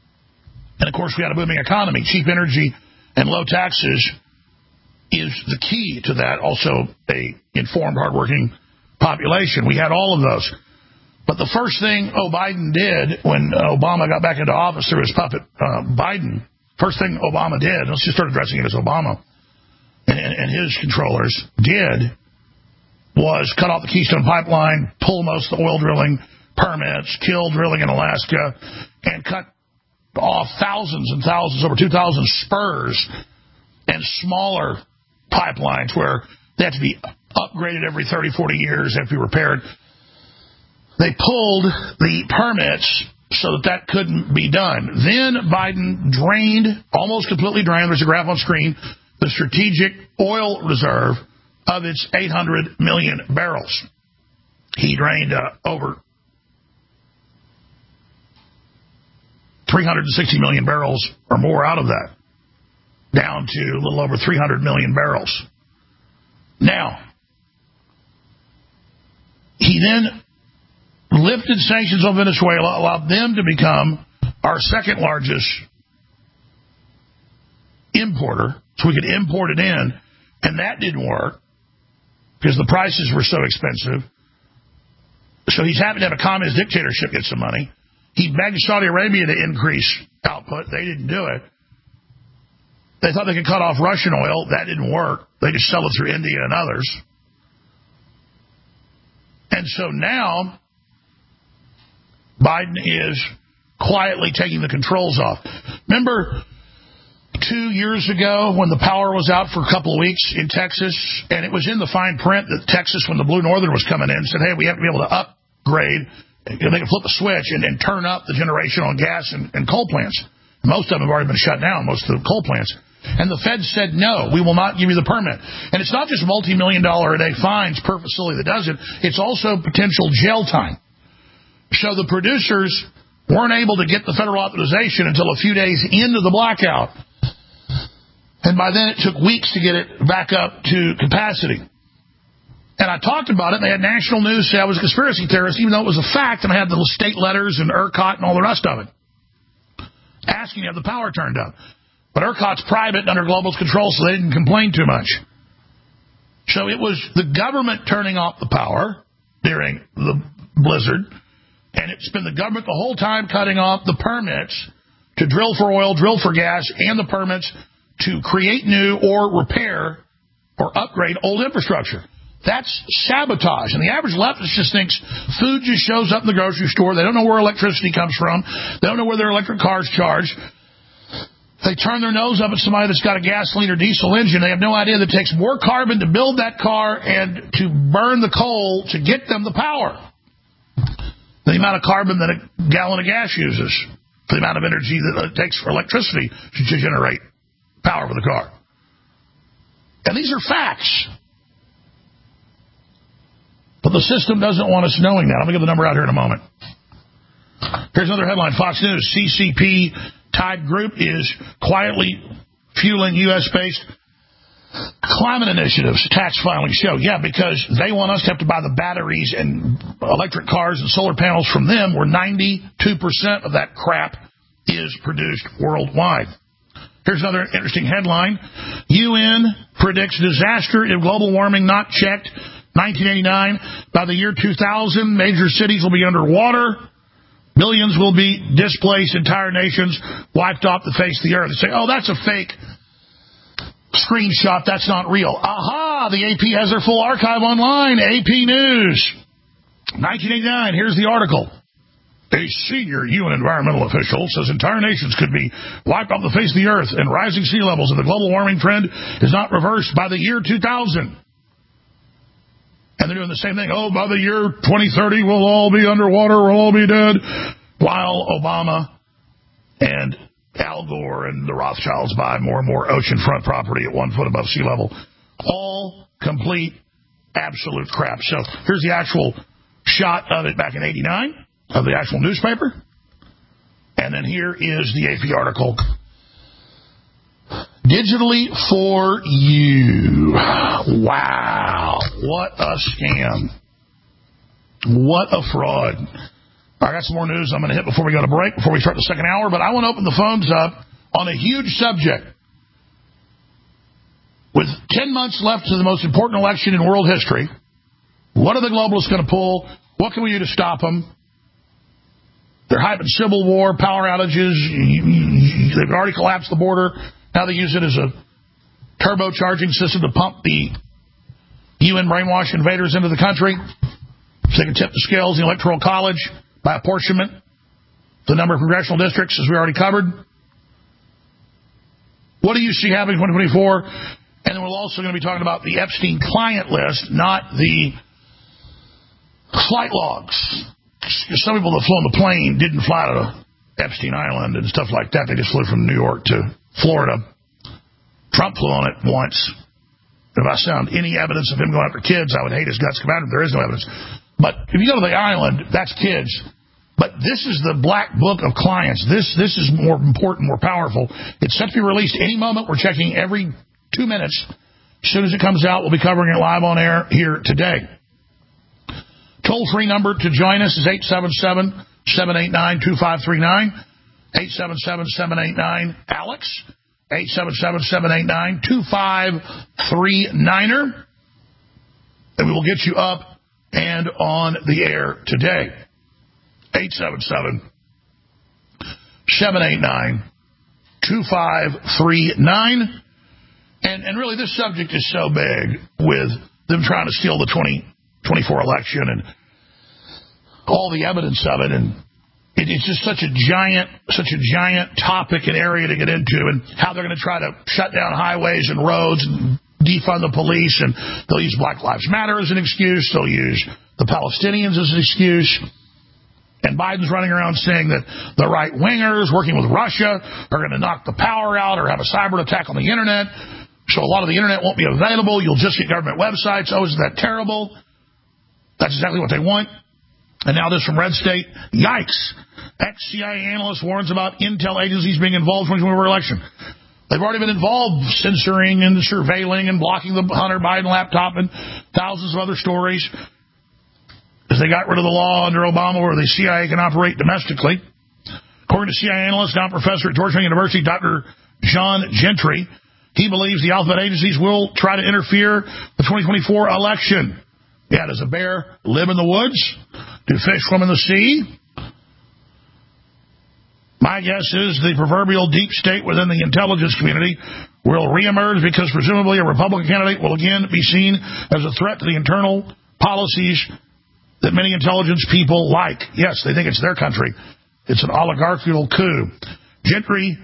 And, of course, we had a booming economy. Cheap energy and low taxes is the key to that. Also, a informed, hardworking population. We had all of those. But the first thing oh, Biden did when Obama got back into office through his puppet uh, Biden, first thing Obama did, let's just start addressing it as Obama and, and, and his controllers did, was cut off the Keystone Pipeline, pull most of the oil drilling permits, kill drilling in Alaska, and cut off thousands and thousands, over two thousand spurs and smaller pipelines where they have to be upgraded every thirty, forty years, have to be repaired. They pulled the permits so that that couldn't be done. Then Biden drained, almost completely drained, there's a graph on screen, the strategic oil reserve of its eight hundred million barrels. He drained uh, over three hundred sixty million barrels or more out of that, down to a little over three hundred million barrels. Now, he then lifted sanctions on Venezuela, allowed them to become our second largest importer, so we could import it in, and that didn't work because the prices were so expensive. So he's happy to have a communist dictatorship get some money. He begged Saudi Arabia to increase output. They didn't do it. They thought they could cut off Russian oil. That didn't work. They just sell it through India and others. And so now Biden is quietly taking the controls off. Remember two years ago when the power was out for a couple of weeks in Texas, and it was in the fine print that Texas, when the Blue Northern was coming in, said, hey, we have to be able to upgrade, they can flip a switch and, and turn up the generation on gas and, and coal plants. Most of them have already been shut down, most of the coal plants. And the feds said, no, we will not give you the permit. And it's not just multi-million dollar a day fines per facility that does it. It's also potential jail time. So the producers weren't able to get the federal authorization until a few days into the blackout. And by then it took weeks to get it back up to capacity. And I talked about it, and they had national news say I was a conspiracy theorist, even though it was a fact, and I had the state letters and ERCOT and all the rest of it, asking to have the power turned up. But ERCOT's private and under global's control, so they didn't complain too much. So it was the government turning off the power during the blizzard, and it's been the government the whole time cutting off the permits to drill for oil, drill for gas, and the permits to create new or repair or upgrade old infrastructure. That's sabotage. And the average leftist just thinks food just shows up in the grocery store. They don't know where electricity comes from. They don't know where their electric cars charge. They turn their nose up at somebody that's got a gasoline or diesel engine. They have no idea that it takes more carbon to build that car and to burn the coal to get them the power. The amount of carbon that a gallon of gas uses, the amount of energy that it takes for electricity to generate power for the car. And these are facts. But the system doesn't want us knowing that. I'm going to give the number out here in a moment. Here's another headline. Fox News, C C P-type group is quietly fueling U S-based climate initiatives. Tax filing show. Yeah, because they want us to have to buy the batteries and electric cars and solar panels from them, where ninety-two percent of that crap is produced worldwide. Here's another interesting headline. U N predicts disaster if global warming not checked. nineteen eighty-nine, by the year two thousand, major cities will be underwater. Billions will be displaced. Entire nations wiped off the face of the earth. They say, oh, that's a fake screenshot. That's not real. Aha! The A P has their full archive online. A P News. nineteen eighty-nine, here's the article. A senior U N environmental official says entire nations could be wiped off the face of the earth, and rising sea levels of the global warming trend is not reversed by the year two thousand. And they're doing the same thing. Oh, by the year twenty thirty, we'll all be underwater, we'll all be dead. While Obama and Al Gore and the Rothschilds buy more and more oceanfront property at one foot above sea level. All complete, absolute crap. So here's the actual shot of it back in eighty-nine, of the actual newspaper. And then here is the A P article. Digitally for you. Wow. What a scam. What a fraud. I got some more news I'm going to hit before we go to break, before we start the second hour, but I want to open the phones up on a huge subject. With ten months left to the most important election in world history, what are the globalists going to pull? What can we do to stop them? They're hyping civil war, power outages. They've already collapsed the border. Now they use it as a turbocharging system to pump the U N brainwash invaders into the country so they can tip the scales in the Electoral College by apportionment. The number of congressional districts, as we already covered. What do you see happening in twenty twenty-four? And then we're also going to be talking about the Epstein client list, not the flight logs. Some people that flew on the plane didn't fly to Epstein Island and stuff like that. They just flew from New York to Florida. Trump flew on it once. If I found any evidence of him going after kids, I would hate his guts come out of him. There is no evidence. But if you go to the island, that's kids. But this is the black book of clients. This this is more important, more powerful. It's set to be released any moment. We're checking every two minutes. As soon as it comes out, we'll be covering it live on air here today. Toll-free number to join us is eight seven seven, seven eight nine, two five three nine. eight seven seven, seven eight nine, ALEX. eight seven seven, seven eight nine, two five three nine. And we will get you up and on the air today. eight seven seven, seven eight nine, two five three nine. And, and really, this subject is so big with them trying to steal the twenty twenty-four election and all the evidence of it. And it, it's just such a giant, such a giant topic and area to get into, and how they're going to try to shut down highways and roads and defund the police. And they'll use Black Lives Matter as an excuse. They'll use the Palestinians as an excuse. And Biden's running around saying that the right-wingers working with Russia are going to knock the power out or have a cyber attack on the Internet. So a lot of the Internet won't be available. You'll just get government websites. Oh, isn't that terrible? That's exactly what they want. And now this from Red State. Yikes. Ex-C I A analyst warns about intel agencies being involved in the twenty twenty-four election. They've already been involved censoring and surveilling and blocking the Hunter Biden laptop and thousands of other stories. As they got rid of the law under Obama where the C I A can operate domestically. According to C I A analyst, now professor at Georgetown University, Doctor John Gentry, he believes the alphabet agencies will try to interfere the twenty twenty-four election. Yeah, does a bear live in the woods? Do fish swim in the sea? My guess is the proverbial deep state within the intelligence community will reemerge because presumably a Republican candidate will again be seen as a threat to the internal policies that many intelligence people like. Yes, they think it's their country. It's an oligarchical coup. Gentry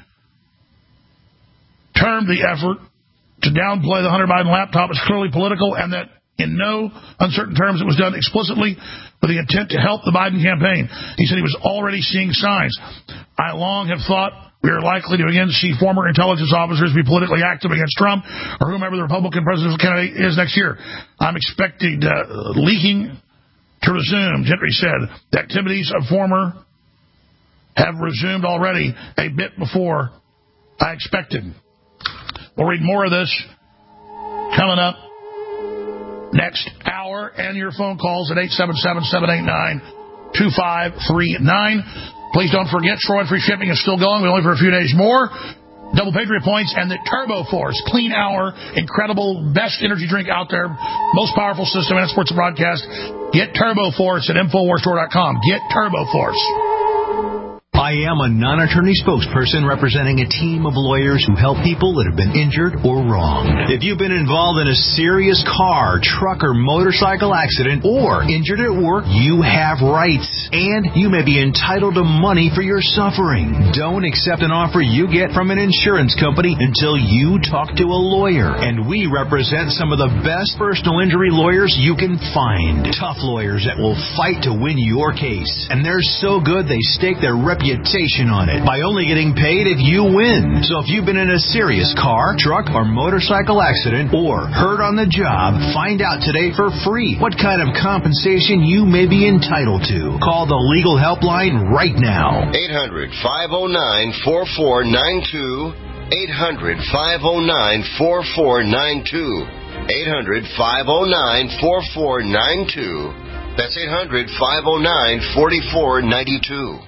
termed the effort to downplay the Hunter Biden laptop as clearly political, and that in no uncertain terms it was done explicitly with the intent to help the Biden campaign. He said he was already seeing signs. I long have thought we are likely to again see former intelligence officers be politically active against Trump or whomever the Republican presidential candidate is next year. I'm expecting uh, leaking to resume, Gentry said. The activities of former have resumed already a bit before I expected. We'll read more of this coming up next hour, and your phone calls at eight seven seven, seven eight nine, two five three nine. Please don't forget, Troy Free Shipping is still going. We only for a few days more. Double Patriot points and the Turbo Force Clean Hour, incredible, best energy drink out there, most powerful system in sports and broadcast. Get Turbo Force at Infowars Store dot com. Get Turbo Force. I am a non-attorney spokesperson representing a team of lawyers who help people that have been injured or wronged. If you've been involved in a serious car, truck, or motorcycle accident or injured at work, you have rights, and you may be entitled to money for your suffering. Don't accept an offer you get from an insurance company until you talk to a lawyer, and we represent some of the best personal injury lawyers you can find. Tough lawyers that will fight to win your case, and they're so good they stake their reputation on it by only getting paid if you win. So if you've been in a serious car, truck, or motorcycle accident or hurt on the job, find out today for free what kind of compensation you may be entitled to. Call the legal helpline right now. eight hundred, five oh nine, four four nine two. eight hundred, five oh nine, four four nine two. eight hundred, five oh nine, four four nine two. That's eight hundred, five oh nine, four four nine two.